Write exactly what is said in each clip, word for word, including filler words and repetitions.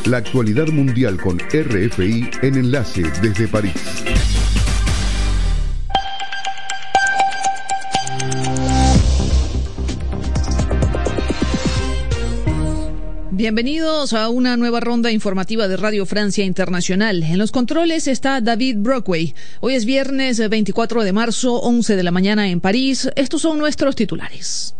La actualidad mundial con R F I en Enlace desde París. Bienvenidos a una nueva ronda informativa de Radio Francia Internacional. En los controles está David Brockway. Hoy es viernes veinticuatro de marzo, once de la mañana en París. Estos son nuestros titulares.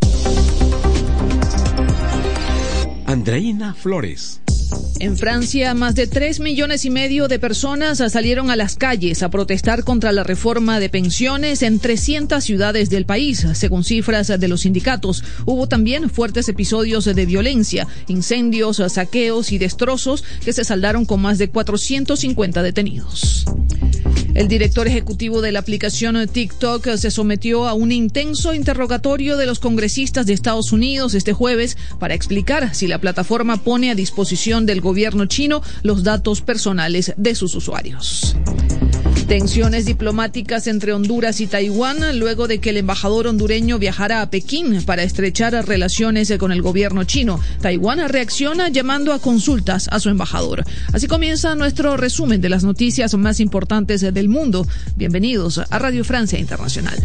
Andreina Flores. En Francia, más de tres millones y medio de personas salieron a las calles a protestar contra la reforma de pensiones en trescientas ciudades del país, según cifras de los sindicatos. Hubo también fuertes episodios de violencia, incendios, saqueos y destrozos que se saldaron con más de cuatrocientos cincuenta detenidos. El director ejecutivo de la aplicación TikTok se sometió a un intenso interrogatorio de los congresistas de Estados Unidos este jueves para explicar si la plataforma pone a disposición del gobierno chino los datos personales de sus usuarios. Tensiones diplomáticas entre Honduras y Taiwán luego de que el embajador hondureño viajara a Pekín para estrechar relaciones con el gobierno chino. Taiwán reacciona llamando a consultas a su embajador. Así comienza nuestro resumen de las noticias más importantes del mundo. Bienvenidos a Radio Francia Internacional.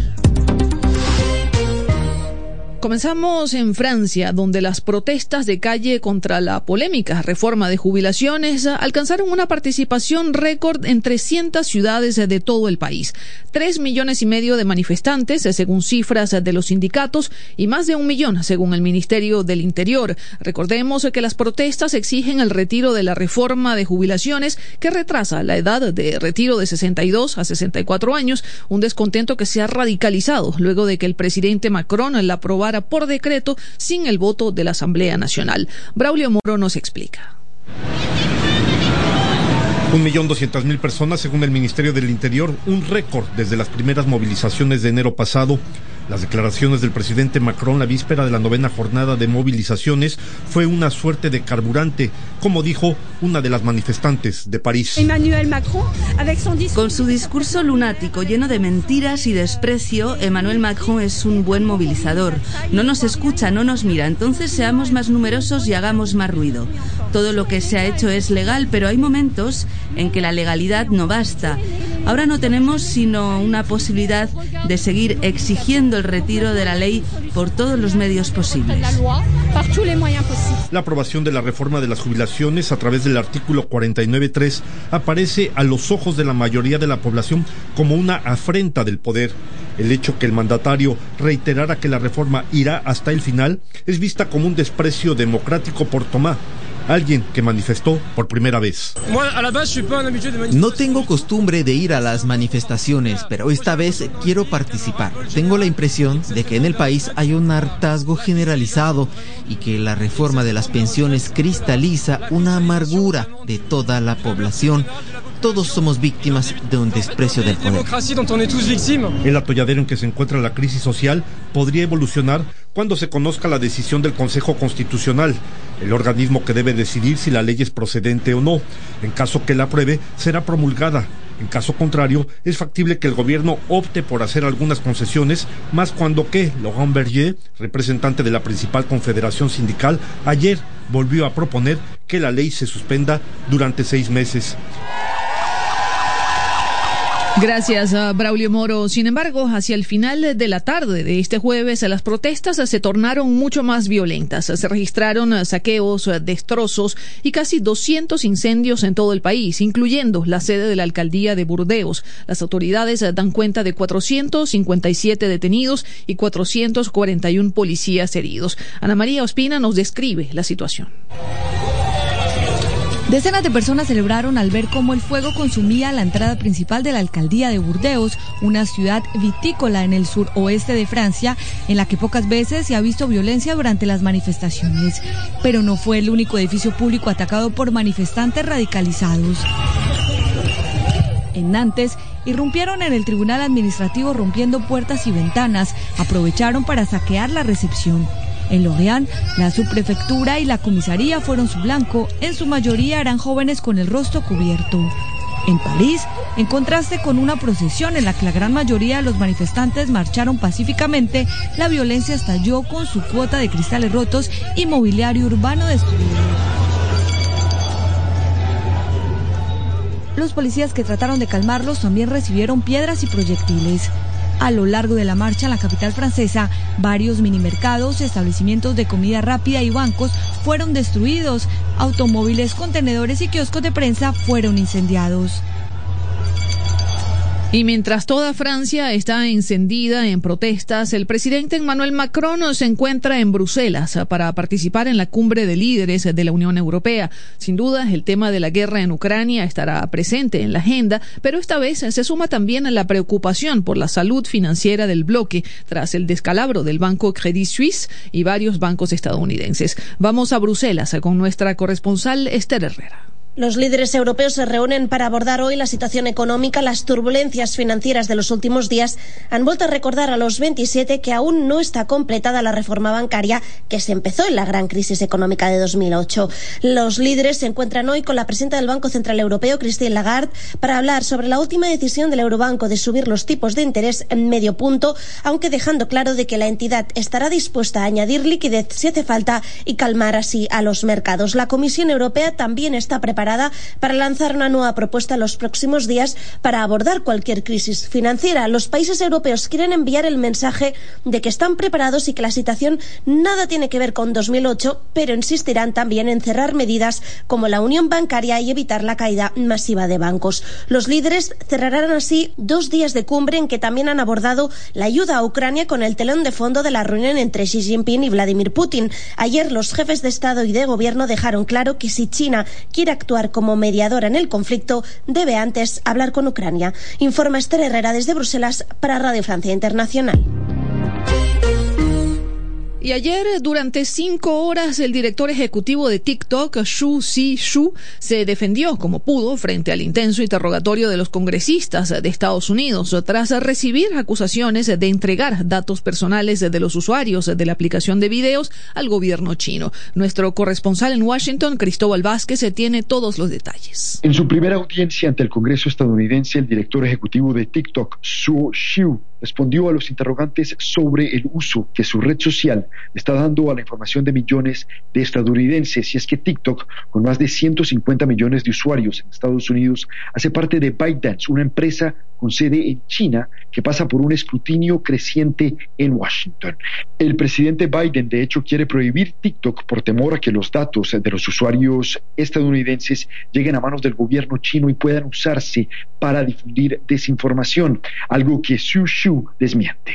Comenzamos en Francia, donde las protestas de calle contra la polémica reforma de jubilaciones alcanzaron una participación récord en trescientas ciudades de todo el país. Tres millones y medio de manifestantes, según cifras de los sindicatos, y más de un millón, según el Ministerio del Interior. Recordemos que las protestas exigen el retiro de la reforma de jubilaciones que retrasa la edad de retiro de sesenta y dos a sesenta y cuatro años, un descontento que se ha radicalizado luego de que el presidente Macron la aprobara por decreto sin el voto de la Asamblea Nacional. Braulio Moro nos explica. Un millón doscientas mil personas, según el Ministerio del Interior, un récord desde las primeras movilizaciones de enero pasado. Las declaraciones del presidente Macron la víspera de la novena jornada de movilizaciones fue una suerte de carburante, como dijo una de las manifestantes de París. Emmanuel Macron, con su discurso lunático lleno de mentiras y desprecio, Emmanuel Macron es un buen movilizador. No nos escucha, no nos mira, entonces seamos más numerosos y hagamos más ruido. Todo lo que se ha hecho es legal, pero hay momentos en que la legalidad no basta. Ahora no tenemos sino una posibilidad de seguir exigiendo el retiro de la ley por todos los medios posibles. La aprobación de la reforma de las jubilaciones a través del artículo cuarenta y nueve punto tres aparece a los ojos de la mayoría de la población como una afrenta del poder. El hecho que el mandatario reiterara que la reforma irá hasta el final es vista como un desprecio democrático por Thomas, alguien que manifestó por primera vez. No tengo costumbre de ir a las manifestaciones, pero esta vez quiero participar. Tengo la impresión de que en el país hay un hartazgo generalizado y que la reforma de las pensiones cristaliza una amargura de toda la población. Todos somos víctimas de un desprecio del poder. El atolladero en que se encuentra la crisis social podría evolucionar cuando se conozca la decisión del Consejo Constitucional, el organismo que debe decidir si la ley es procedente o no. En caso que la apruebe, será promulgada. En caso contrario, es factible que el gobierno opte por hacer algunas concesiones, más cuando que Laurent Berger, representante de la principal confederación sindical, ayer volvió a proponer que la ley se suspenda durante seis meses. Gracias a Braulio Moro. Sin embargo, hacia el final de la tarde de este jueves, las protestas se tornaron mucho más violentas. Se registraron saqueos, destrozos y casi doscientos incendios en todo el país, incluyendo la sede de la alcaldía de Burdeos. Las autoridades dan cuenta de cuatrocientos cincuenta y siete detenidos y cuatrocientos cuarenta y uno policías heridos. Ana María Ospina nos describe la situación. Decenas de personas celebraron al ver cómo el fuego consumía la entrada principal de la alcaldía de Burdeos, una ciudad vitícola en el suroeste de Francia, en la que pocas veces se ha visto violencia durante las manifestaciones. Pero no fue el único edificio público atacado por manifestantes radicalizados. En Nantes, irrumpieron en el tribunal administrativo rompiendo puertas y ventanas, aprovecharon para saquear la recepción. En Lorient, la subprefectura y la comisaría fueron su blanco, en su mayoría eran jóvenes con el rostro cubierto. En París, en contraste con una procesión en la que la gran mayoría de los manifestantes marcharon pacíficamente, la violencia estalló con su cuota de cristales rotos y mobiliario urbano destruido. Los policías que trataron de calmarlos también recibieron piedras y proyectiles. A lo largo de la marcha en la capital francesa, varios minimercados, establecimientos de comida rápida y bancos fueron destruidos. Automóviles, contenedores y kioscos de prensa fueron incendiados. Y mientras toda Francia está encendida en protestas, el presidente Emmanuel Macron se encuentra en Bruselas para participar en la cumbre de líderes de la Unión Europea. Sin duda, el tema de la guerra en Ucrania estará presente en la agenda, pero esta vez se suma también la preocupación por la salud financiera del bloque tras el descalabro del banco Credit Suisse y varios bancos estadounidenses. Vamos a Bruselas con nuestra corresponsal Esther Herrera. Los líderes europeos se reúnen para abordar hoy la situación económica. Las turbulencias financieras de los últimos días han vuelto a recordar a los veintisiete que aún no está completada la reforma bancaria que se empezó en la gran crisis económica de dos mil ocho. Los líderes se encuentran hoy con la presidenta del Banco Central Europeo, Christine Lagarde, para hablar sobre la última decisión del Eurobanco de subir los tipos de interés en medio punto, aunque dejando claro de que la entidad estará dispuesta a añadir liquidez si hace falta y calmar así a los mercados. La Comisión Europea también está preparada para lanzar una nueva propuesta en los próximos días para abordar cualquier crisis financiera. Los países europeos quieren enviar el mensaje de que están preparados y que la situación nada tiene que ver con dos mil ocho, pero insistirán también en cerrar medidas como la unión bancaria y evitar la caída masiva de bancos. Los líderes cerrarán así dos días de cumbre en que también han abordado la ayuda a Ucrania con el telón de fondo de la reunión entre Xi Jinping y Vladimir Putin. Ayer los jefes de Estado y de Gobierno dejaron claro que si China quiere actuar como mediadora en el conflicto, debe antes hablar con Ucrania. Informa Esther Herrera desde Bruselas para Radio Francia Internacional. Y ayer, durante cinco horas, el director ejecutivo de TikTok, Zhu Zixu, se defendió como pudo frente al intenso interrogatorio de los congresistas de Estados Unidos tras recibir acusaciones de entregar datos personales de los usuarios de la aplicación de videos al gobierno chino. Nuestro corresponsal en Washington, Cristóbal Vázquez, tiene todos los detalles. En su primera audiencia ante el Congreso estadounidense, el director ejecutivo de TikTok, Zhu Zixu, respondió a los interrogantes sobre el uso que su red social está dando a la información de millones de estadounidenses. Y es que TikTok, con más de ciento cincuenta millones de usuarios en Estados Unidos, hace parte de ByteDance, una empresa con sede en China que pasa por un escrutinio creciente en Washington. El presidente Biden, de hecho, quiere prohibir TikTok por temor a que los datos de los usuarios estadounidenses lleguen a manos del gobierno chino y puedan usarse para difundir desinformación, algo que Zhu Zixu desmiente.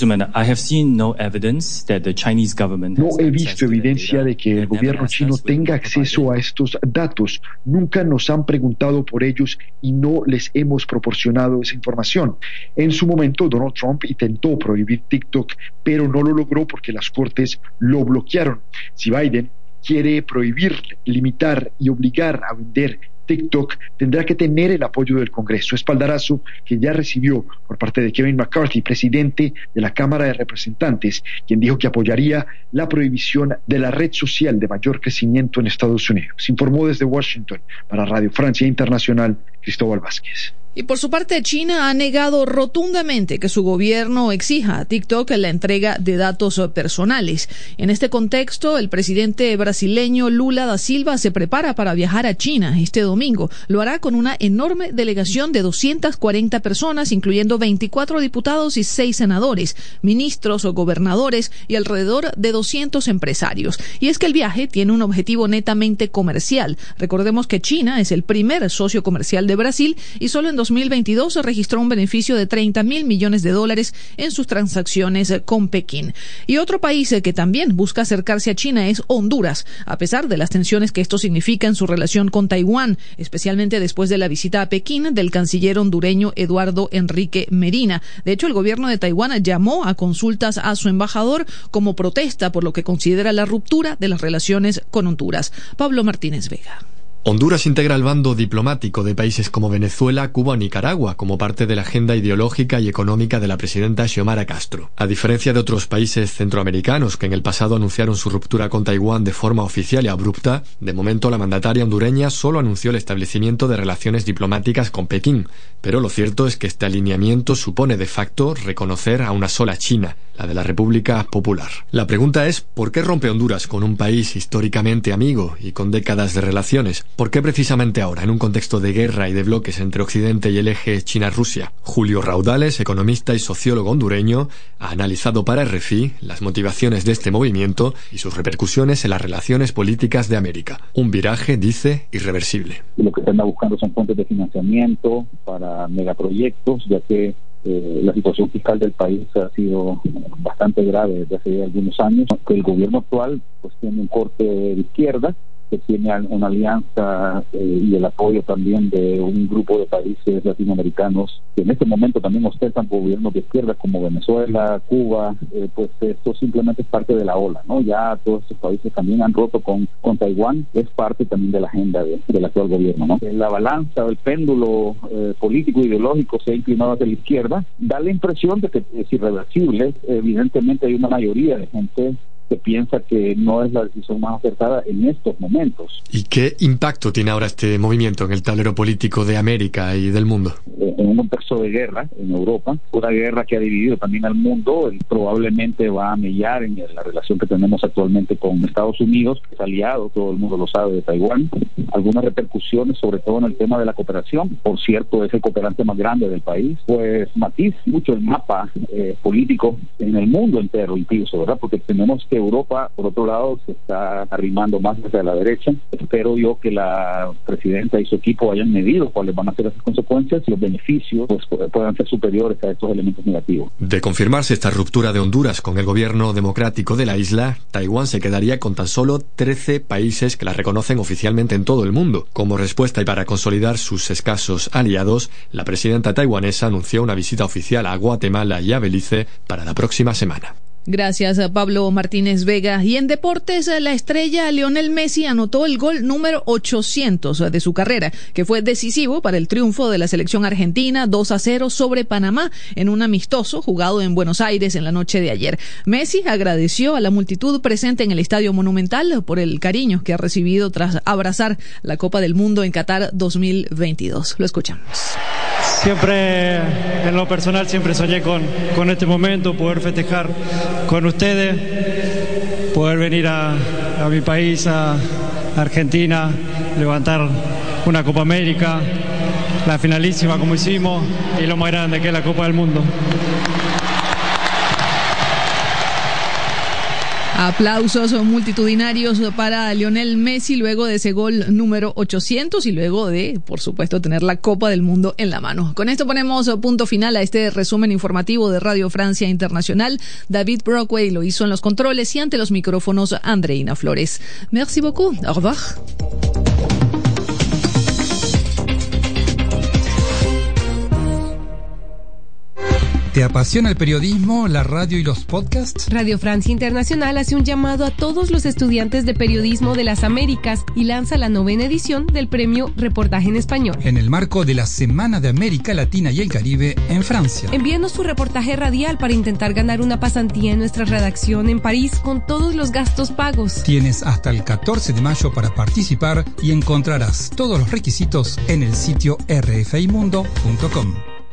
No he visto evidencia de que el gobierno chino tenga acceso a estos datos. Nunca nos han preguntado por ellos y no les hemos proporcionado esa información. En su momento, Donald Trump intentó prohibir TikTok, pero no lo logró porque las cortes lo bloquearon. Si Biden quiere prohibir, limitar y obligar a vender TikTok, tendrá que tener el apoyo del Congreso, espaldarazo que ya recibió por parte de Kevin McCarthy, presidente de la Cámara de Representantes, quien dijo que apoyaría la prohibición de la red social de mayor crecimiento en Estados Unidos. Informó desde Washington para Radio Francia Internacional, Cristóbal Vázquez. Y por su parte, China ha negado rotundamente que su gobierno exija a TikTok la entrega de datos personales. En este contexto, el presidente brasileño Lula da Silva se prepara para viajar a China este domingo. Lo hará con una enorme delegación de doscientas cuarenta personas, incluyendo veinticuatro diputados y seis senadores, ministros o gobernadores y alrededor de doscientos empresarios. Y es que el viaje tiene un objetivo netamente comercial. Recordemos que China es el primer socio comercial de Brasil y solo en dos mil veintidós se registró un beneficio de treinta mil millones de dólares en sus transacciones con Pekín. Y otro país que también busca acercarse a China es Honduras, a pesar de las tensiones que esto significa en su relación con Taiwán, especialmente después de la visita a Pekín del canciller hondureño Eduardo Enrique Merina. De hecho, el gobierno de Taiwán llamó a consultas a su embajador como protesta por lo que considera la ruptura de las relaciones con Honduras. Pablo Martínez Vega. Honduras integra el bando diplomático de países como Venezuela, Cuba o Nicaragua como parte de la agenda ideológica y económica de la presidenta Xiomara Castro. A diferencia de otros países centroamericanos que en el pasado anunciaron su ruptura con Taiwán de forma oficial y abrupta, de momento la mandataria hondureña solo anunció el establecimiento de relaciones diplomáticas con Pekín. Pero lo cierto es que este alineamiento supone de facto reconocer a una sola China, la de la República Popular. La pregunta es, ¿por qué rompe Honduras con un país históricamente amigo y con décadas de relaciones? ¿Por qué precisamente ahora, en un contexto de guerra y de bloques entre Occidente y el eje China-Rusia? Julio Raudales, economista y sociólogo hondureño, ha analizado para R F I las motivaciones de este movimiento y sus repercusiones en las relaciones políticas de América. Un viraje, dice, irreversible. Lo que se anda buscando son fuentes de financiamiento para megaproyectos, ya que Eh, la situación fiscal del país ha sido bastante grave desde hace algunos años. El gobierno actual pues tiene un corte de izquierda, que tiene una alianza eh, y el apoyo también de un grupo de países latinoamericanos que en este momento también ostentan gobiernos de izquierda como Venezuela, Cuba. Eh, pues esto simplemente es parte de la ola, ¿no? Ya todos estos países también han roto con, con Taiwán, es parte también de la agenda de, del actual gobierno, ¿no? La balanza o el péndulo eh, político ideológico se ha inclinado hacia la izquierda. Da la impresión de que es irreversible. Evidentemente hay una mayoría de gente que piensa que no es la decisión más acertada en estos momentos. ¿Y qué impacto tiene ahora este movimiento en el tablero político de América y del mundo? En un contexto de guerra en Europa, una guerra que ha dividido también al mundo, probablemente va a mellar en la relación que tenemos actualmente con Estados Unidos, que es aliado, todo el mundo lo sabe, de Taiwán. Algunas repercusiones, sobre todo en el tema de la cooperación. Por cierto, es el cooperante más grande del país. Pues matiza mucho el mapa eh, político en el mundo entero incluso, ¿verdad? Porque tenemos que Europa, por otro lado, se está arrimando más hacia la derecha. Espero yo que la presidenta y su equipo hayan medido cuáles van a ser esas consecuencias y los beneficios pues, puedan ser superiores a estos elementos negativos. De confirmarse esta ruptura de Honduras con el gobierno democrático de la isla, Taiwán se quedaría con tan solo trece países que la reconocen oficialmente en todo el mundo. Como respuesta y para consolidar sus escasos aliados, la presidenta taiwanesa anunció una visita oficial a Guatemala y a Belice para la próxima semana. Gracias a Pablo Martínez Vega. Y en deportes, la estrella Lionel Messi anotó el gol número ochocientos de su carrera, que fue decisivo para el triunfo de la selección argentina dos a cero sobre Panamá en un amistoso jugado en Buenos Aires en la noche de ayer. Messi agradeció a la multitud presente en el Estadio Monumental por el cariño que ha recibido tras abrazar la Copa del Mundo en Qatar dos mil veintidós. Lo escuchamos. Siempre, en lo personal, siempre soñé con, con este momento, poder festejar con ustedes, poder venir a, a mi país, a Argentina, levantar una Copa América, la finalísima como hicimos, y lo más grande que es la Copa del Mundo. Aplausos multitudinarios para Lionel Messi luego de ese gol número ochocientos y luego de, por supuesto, tener la Copa del Mundo en la mano. Con esto ponemos punto final a este resumen informativo de Radio Francia Internacional. David Brockway lo hizo en los controles y ante los micrófonos Andreina Flores. Merci beaucoup. Au revoir. ¿Te apasiona el periodismo, la radio y los podcasts? Radio Francia Internacional hace un llamado a todos los estudiantes de periodismo de las Américas y lanza la novena edición del premio Reportaje en Español. En el marco de la Semana de América Latina y el Caribe en Francia. Envíanos tu reportaje radial para intentar ganar una pasantía en nuestra redacción en París con todos los gastos pagos. Tienes hasta el catorce de mayo para participar y encontrarás todos los requisitos en el sitio r f i mundo punto com.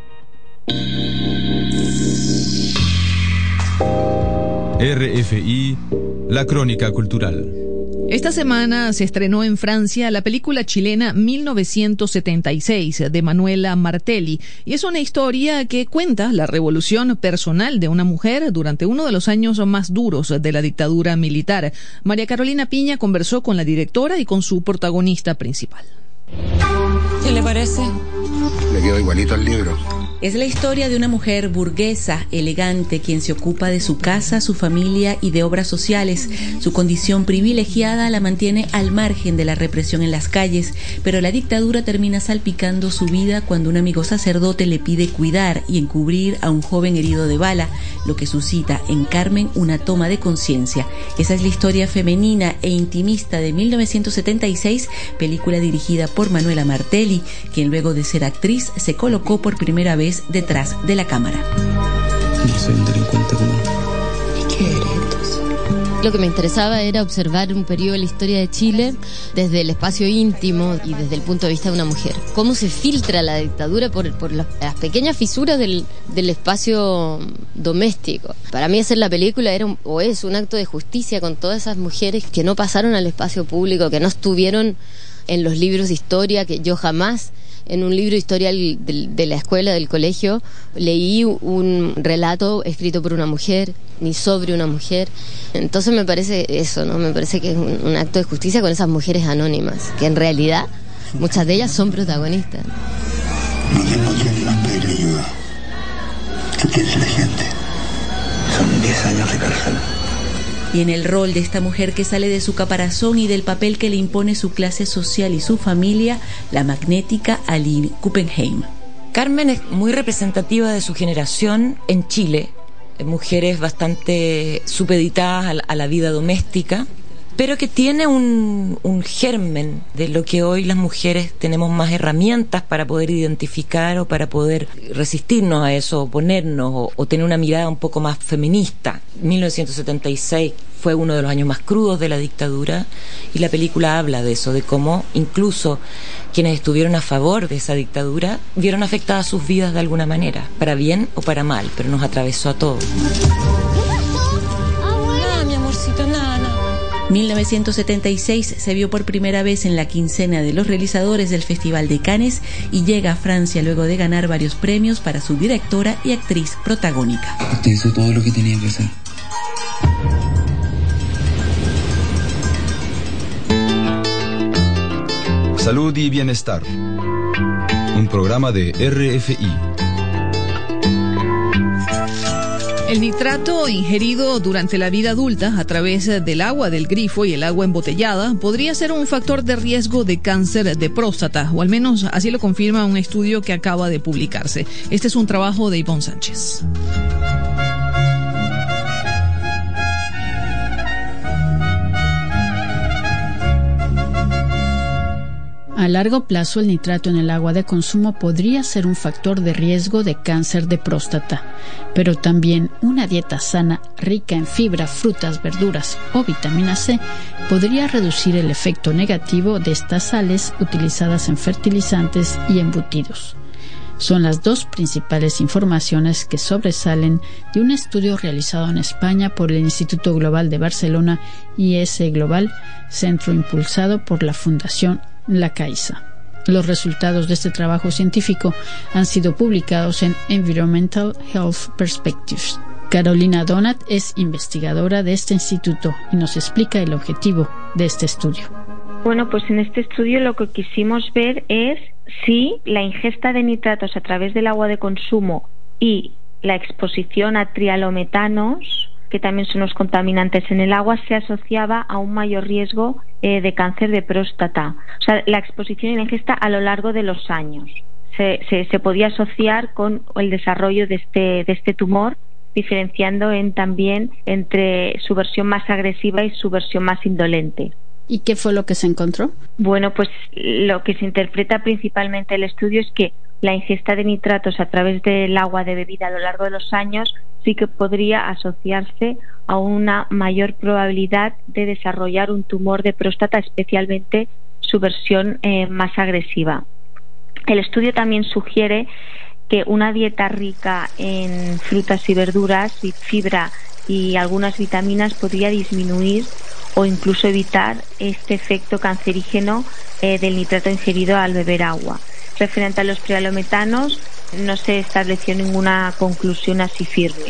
R F I, la crónica cultural. Esta semana se estrenó en Francia la película chilena mil novecientos setenta y seis de Manuela Martelli, y es una historia que cuenta la revolución personal de una mujer durante uno de los años más duros de la dictadura militar. María Carolina Piña conversó con la directora y con su protagonista principal. ¿Qué le parece? Le quedó igualito al libro. Es la historia de una mujer burguesa, elegante, quien se ocupa de su casa, su familia y de obras sociales. Su condición privilegiada la mantiene al margen de la represión en las calles, pero la dictadura termina salpicando su vida cuando un amigo sacerdote le pide cuidar y encubrir a un joven herido de bala, lo que suscita en Carmen una toma de conciencia. Esa es la historia femenina e intimista de mil novecientos setenta y seis, película dirigida por Manuela Martelli, quien luego de ser actriz se colocó por primera vez detrás de la cámara. No soy un delincuente común. ¿Y qué eres entonces? Lo que me interesaba era observar un periodo de la historia de Chile desde el espacio íntimo y desde el punto de vista de una mujer. Cómo se filtra la dictadura por, por las, las pequeñas fisuras del, del espacio doméstico. Para mí hacer la película era un, o es un acto de justicia con todas esas mujeres que no pasaron al espacio público, que no estuvieron en los libros de historia, que yo jamás en un libro de historia de, de la escuela, del colegio, leí un relato escrito por una mujer, ni sobre una mujer. Entonces me parece eso, ¿no? Me parece que es un, un acto de justicia con esas mujeres anónimas, que en realidad muchas de ellas son protagonistas. No tienen más pedir ayuda. ¿Qué piensa la gente? Son diez años de cárcel. Y en el rol de esta mujer que sale de su caparazón y del papel que le impone su clase social y su familia, la magnética Aline Kuppenheim. Carmen es muy representativa de su generación en Chile, mujeres bastante supeditadas a la, a la vida doméstica, pero que tiene un, un germen de lo que hoy las mujeres tenemos más herramientas para poder identificar o para poder resistirnos a eso, oponernos o, o tener una mirada un poco más feminista. mil novecientos setenta y seis fue uno de los años más crudos de la dictadura y la película habla de eso, de cómo incluso quienes estuvieron a favor de esa dictadura vieron afectadas sus vidas de alguna manera, para bien o para mal, pero nos atravesó a todos. mil novecientos setenta y seis se vio por primera vez en la quincena de los realizadores del Festival de Cannes y llega a Francia luego de ganar varios premios para su directora y actriz protagónica. Usted hizo todo lo que tenía que hacer. Salud y bienestar. Un programa de R F I. El nitrato ingerido durante la vida adulta a través del agua del grifo y el agua embotellada podría ser un factor de riesgo de cáncer de próstata, o al menos así lo confirma un estudio que acaba de publicarse. Este es un trabajo de Ivonne Sánchez. A largo plazo, el nitrato en el agua de consumo podría ser un factor de riesgo de cáncer de próstata, pero también una dieta sana, rica en fibra, frutas, verduras o vitamina C, podría reducir el efecto negativo de estas sales utilizadas en fertilizantes y embutidos. Son las dos principales informaciones que sobresalen de un estudio realizado en España por el Instituto Global de Barcelona I S Global, centro impulsado por la Fundación La Caixa. Los resultados de este trabajo científico han sido publicados en Environmental Health Perspectives. Carolina Donat es investigadora de este instituto y nos explica el objetivo de este estudio. Bueno, pues en este estudio lo que quisimos ver es si la ingesta de nitratos a través del agua de consumo y la exposición a trialometanos, que también son los contaminantes en el agua, se asociaba a un mayor riesgo eh, de cáncer de próstata. O sea, la exposición y la ingesta a lo largo de los años se, se, se podía asociar con el desarrollo de este, de este tumor, diferenciando en, también entre su versión más agresiva y su versión más indolente. ¿Y qué fue lo que se encontró? Bueno, pues lo que se interpreta principalmente el estudio es que la ingesta de nitratos a través del agua de bebida a lo largo de los años sí que podría asociarse a una mayor probabilidad de desarrollar un tumor de próstata, especialmente su versión eh, más agresiva. El estudio también sugiere que una dieta rica en frutas y verduras y fibra y algunas vitaminas podría disminuir o incluso evitar este efecto cancerígeno eh, del nitrato ingerido al beber agua. Referente a los trialometanos, no se estableció ninguna conclusión así firme.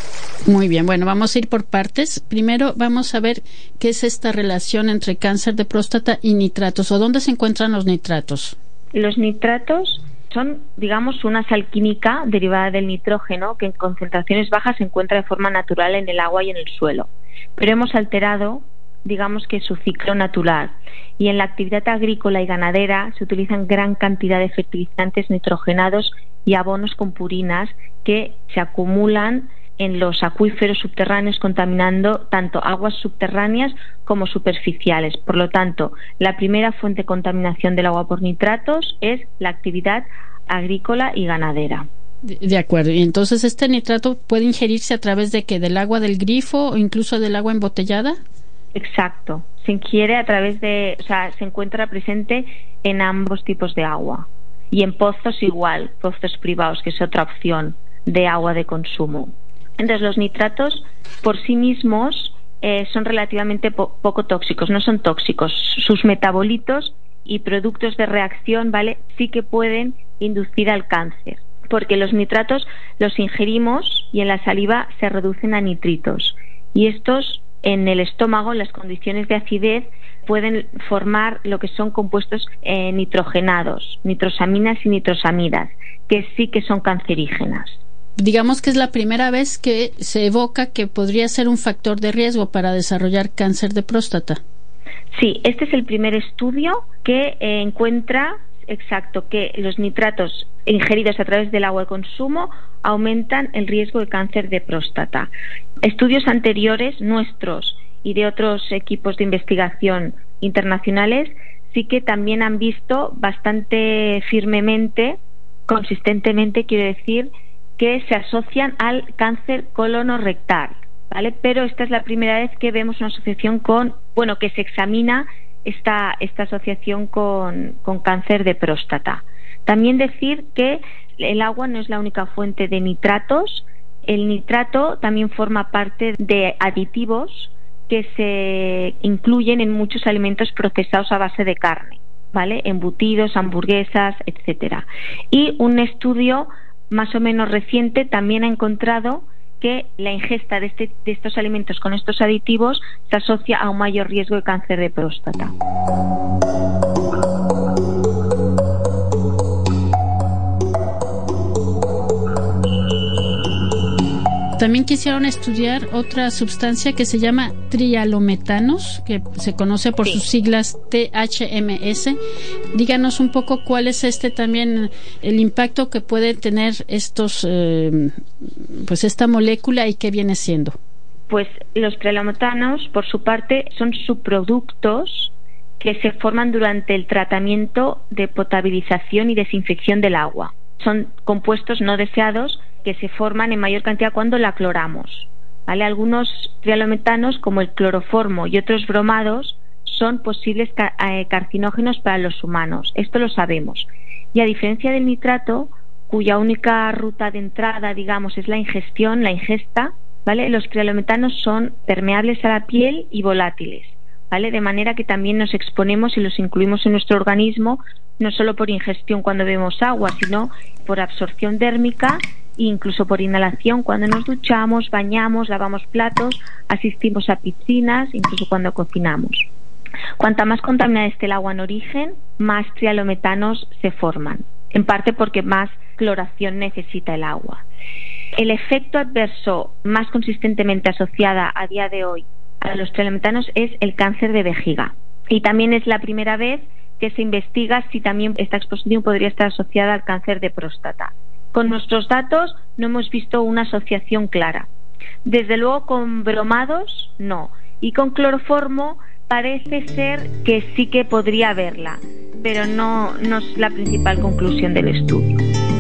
Muy bien, bueno, vamos a ir por partes. Primero vamos a ver qué es esta relación entre cáncer de próstata y nitratos, o dónde se encuentran los nitratos. Los nitratos son, digamos, una sal química derivada del nitrógeno que en concentraciones bajas se encuentra de forma natural en el agua y en el suelo. Pero hemos alterado, digamos, que su ciclo natural, y en la actividad agrícola y ganadera se utilizan gran cantidad de fertilizantes nitrogenados y abonos con purinas que se acumulan en los acuíferos subterráneos, contaminando tanto aguas subterráneas como superficiales. Por lo tanto, la primera fuente de contaminación del agua por nitratos es la actividad agrícola y ganadera. De, de acuerdo. Y entonces, ¿este nitrato puede ingerirse a través de qué? ¿Del agua del grifo o incluso del agua embotellada? Exacto. Se ingiere a través de, o sea, se encuentra presente en ambos tipos de agua. Y en pozos igual, pozos privados, que es otra opción de agua de consumo. Entonces, los nitratos por sí mismos eh, son relativamente po- poco tóxicos, no son tóxicos. Sus metabolitos y productos de reacción, ¿vale? Sí que pueden inducir al cáncer, porque los nitratos los ingerimos y en la saliva se reducen a nitritos, y estos en el estómago, en las condiciones de acidez, pueden formar lo que son compuestos eh, nitrogenados, nitrosaminas y nitrosamidas, que sí que son cancerígenas. Digamos que es la primera vez que se evoca que podría ser un factor de riesgo para desarrollar cáncer de próstata. Sí, este es el primer estudio que eh, encuentra, exacto, que los nitratos ingeridos a través del agua de consumo aumentan el riesgo de cáncer de próstata. Estudios anteriores nuestros y de otros equipos de investigación internacionales sí que también han visto bastante firmemente, consistentemente, quiero decir, que se asocian al cáncer colonorrectal, ¿vale? Pero esta es la primera vez que vemos una asociación con, bueno, que se examina esta, esta asociación con, con cáncer de próstata. También decir que el agua no es la única fuente de nitratos. El nitrato también forma parte de aditivos que se incluyen en muchos alimentos procesados a base de carne, ¿vale? Embutidos, hamburguesas, etcétera. Y un estudio más o menos reciente también ha encontrado que la ingesta de, este, de estos alimentos con estos aditivos se asocia a un mayor riesgo de cáncer de próstata. También quisieron estudiar otra sustancia que se llama trialometanos, que se conoce por sí. sus siglas T H M S. Díganos un poco cuál es este también el impacto que puede tener estos, eh, pues esta molécula y qué viene siendo. Pues los trialometanos, por su parte, son subproductos que se forman durante el tratamiento de potabilización y desinfección del agua. Son compuestos no deseados que se forman en mayor cantidad cuando la cloramos, ¿vale? Algunos trialometanos, como el cloroformo y otros bromados, son posibles car- eh, carcinógenos para los humanos. Esto lo sabemos. Y a diferencia del nitrato, cuya única ruta de entrada, digamos, es la ingestión, la ingesta, ¿vale? Los trialometanos son permeables a la piel y volátiles, ¿vale? De manera que también nos exponemos y los incluimos en nuestro organismo, no solo por ingestión cuando bebemos agua, sino por absorción dérmica e incluso por inhalación cuando nos duchamos, bañamos, lavamos platos, asistimos a piscinas, incluso cuando cocinamos. Cuanta más contaminada esté el agua en origen, más trialometanos se forman, en parte porque más cloración necesita el agua. El efecto adverso más consistentemente asociada a día de hoy a los trialometanos es el cáncer de vejiga, y también es la primera vez que se investiga si también esta exposición podría estar asociada al cáncer de próstata. Con nuestros datos no hemos visto una asociación clara. Desde luego con bromados no, y con cloroformo parece ser que sí que podría haberla, pero no, no es la principal conclusión del estudio.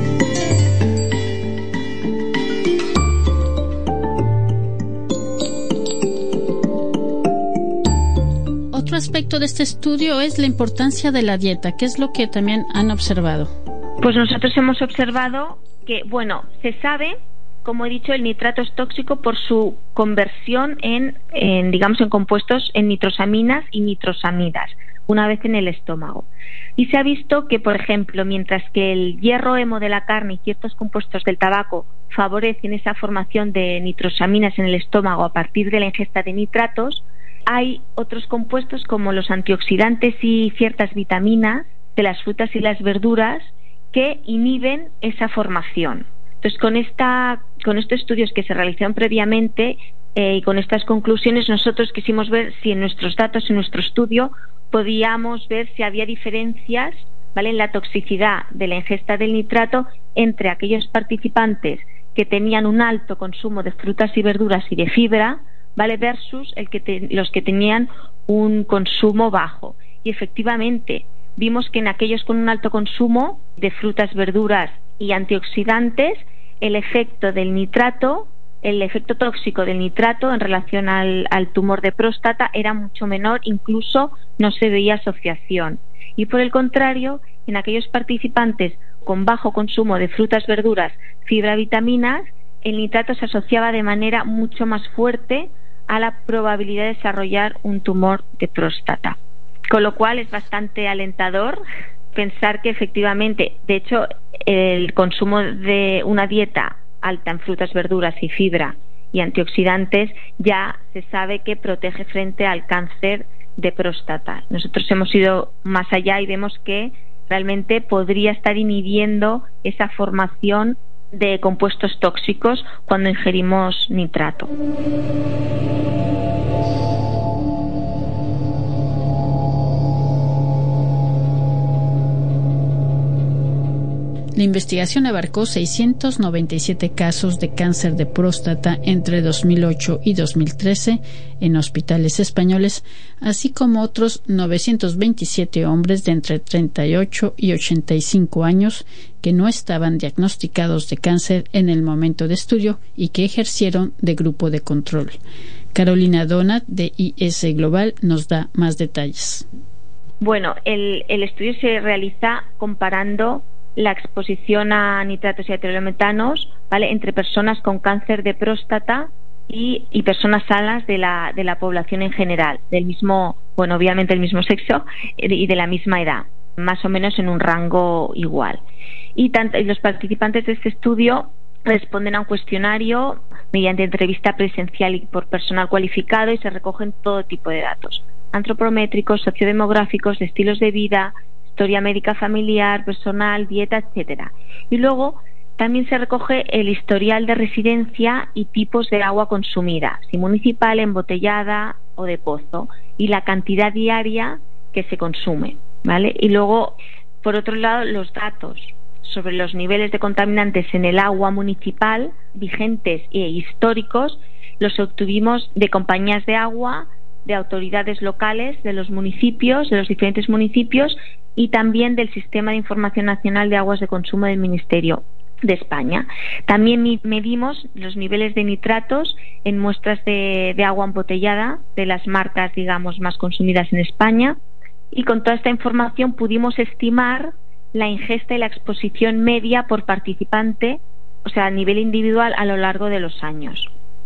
Otro aspecto de este estudio es la importancia de la dieta. ¿Qué es lo que también han observado? Pues nosotros hemos observado que, bueno, se sabe, como he dicho, el nitrato es tóxico por su conversión en, en digamos, en compuestos en nitrosaminas y nitrosamidas, una vez en el estómago. Y se ha visto que, por ejemplo, mientras que el hierro hemo de la carne y ciertos compuestos del tabaco favorecen esa formación de nitrosaminas en el estómago a partir de la ingesta de nitratos, hay otros compuestos como los antioxidantes y ciertas vitaminas de las frutas y las verduras que inhiben esa formación. Entonces, con esta, con estos estudios que se realizaron previamente eh, y con estas conclusiones, nosotros quisimos ver si en nuestros datos, en nuestro estudio, podíamos ver si había diferencias, ¿vale?, en la toxicidad de la ingesta del nitrato entre aquellos participantes que tenían un alto consumo de frutas y verduras y de fibra, ¿vale?, versus el que te, los que tenían un consumo bajo. Y efectivamente vimos que en aquellos con un alto consumo de frutas, verduras y antioxidantes, el efecto del nitrato, el efecto tóxico del nitrato en relación al, al tumor de próstata era mucho menor, incluso no se veía asociación. Y por el contrario, en aquellos participantes con bajo consumo de frutas, verduras, fibra, vitaminas, el nitrato se asociaba de manera mucho más fuerte a la probabilidad de desarrollar un tumor de próstata. Con lo cual es bastante alentador pensar que efectivamente, de hecho, el consumo de una dieta alta en frutas, verduras y fibra y antioxidantes ya se sabe que protege frente al cáncer de próstata. Nosotros hemos ido más allá y vemos que realmente podría estar inhibiendo esa formación de compuestos tóxicos cuando ingerimos nitrato. La investigación abarcó seiscientos noventa y siete casos de cáncer de próstata entre dos mil ocho y dos mil trece en hospitales españoles, así como otros novecientos veintisiete hombres de entre treinta y ocho y ochenta y cinco años que no estaban diagnosticados de cáncer en el momento de estudio y que ejercieron de grupo de control. Carolina Donat, de I S Global, nos da más detalles. Bueno, el, el estudio se realiza comparando la exposición a nitratos y a tetrahidrometanos, ¿vale?, entre personas con cáncer de próstata y, y personas sanas de la, de la población en general, del mismo, bueno, obviamente el mismo sexo y de la misma edad, más o menos en un rango igual. Y, tanto, y los participantes de este estudio responden a un cuestionario mediante entrevista presencial y por personal cualificado, y se recogen todo tipo de datos antropométricos, sociodemográficos, de estilos de vida, historia médica familiar, personal, dieta, etcétera. Y luego también se recoge el historial de residencia y tipos de agua consumida, si municipal, embotellada o de pozo, y la cantidad diaria que se consume, ¿vale? Y luego, por otro lado, los datos sobre los niveles de contaminantes en el agua municipal vigentes e históricos los obtuvimos de compañías de agua, de autoridades locales, de los municipios, de los diferentes municipios, y también del Sistema de Información Nacional de Aguas de Consumo del Ministerio de España. También medimos los niveles de nitratos en muestras de, de agua embotellada de las marcas, digamos, más consumidas en España, y con toda esta información pudimos estimar la ingesta y la exposición media por participante, o sea, a nivel individual a lo largo de los años.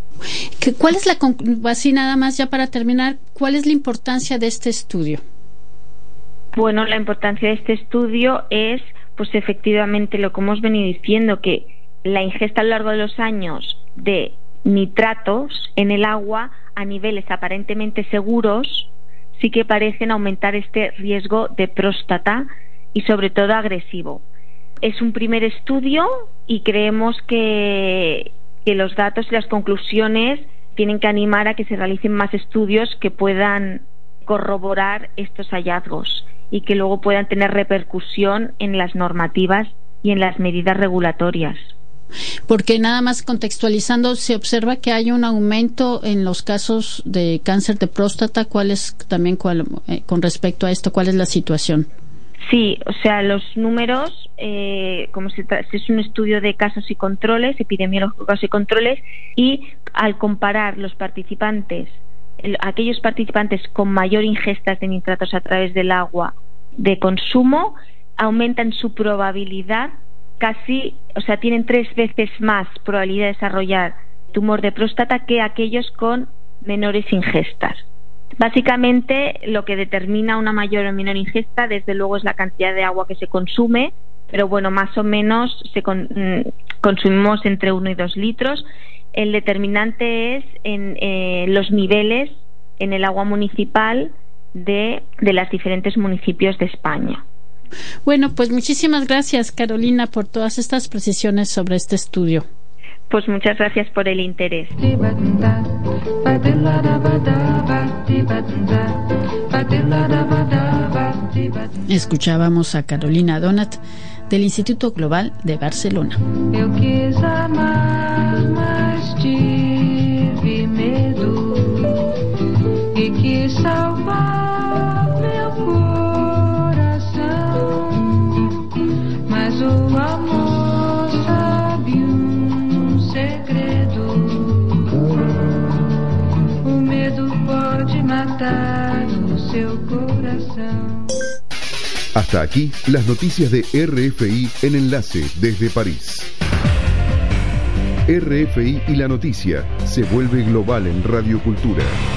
¿Cuál es la, así nada más ya para terminar, cuál es la importancia de este estudio? Bueno, la importancia de este estudio es, pues efectivamente, lo que hemos venido diciendo, que la ingesta a lo largo de los años de nitratos en el agua a niveles aparentemente seguros sí que parecen aumentar este riesgo de próstata y sobre todo agresivo. Es un primer estudio y creemos que, que los datos y las conclusiones tienen que animar a que se realicen más estudios que puedan corroborar estos hallazgos y que luego puedan tener repercusión en las normativas y en las medidas regulatorias. Porque nada más contextualizando, se observa que hay un aumento en los casos de cáncer de próstata. ¿Cuál es también cuál, eh, con respecto a esto, cuál es la situación? Sí, o sea, los números, eh, como si es un estudio de casos y controles, epidemiológicos y controles, y al comparar los participantes, el, aquellos participantes con mayor ingestas de nitratos a través del agua de consumo, aumentan su probabilidad casi, o sea, tienen tres veces más probabilidad de desarrollar tumor de próstata que aquellos con menores ingestas. Básicamente, lo que determina una mayor o menor ingesta, desde luego, es la cantidad de agua que se consume, pero bueno, más o menos se con, mm, consumimos entre uno y dos litros. El determinante es en eh, los niveles en el agua municipal de, de los diferentes municipios de España. Bueno, pues muchísimas gracias, Carolina, por todas estas precisiones sobre este estudio. Pues muchas gracias por el interés. Escuchábamos a Carolina Donat del Instituto Global de Barcelona. Eu quis amar, mas tive medo e quis salvar meu coração, mas o amor sabe um segredo, o medo pode matar o seu coração. Hasta aquí las noticias de R F I en Enlace desde París. R F I y la noticia se vuelve global en Radio Cultura.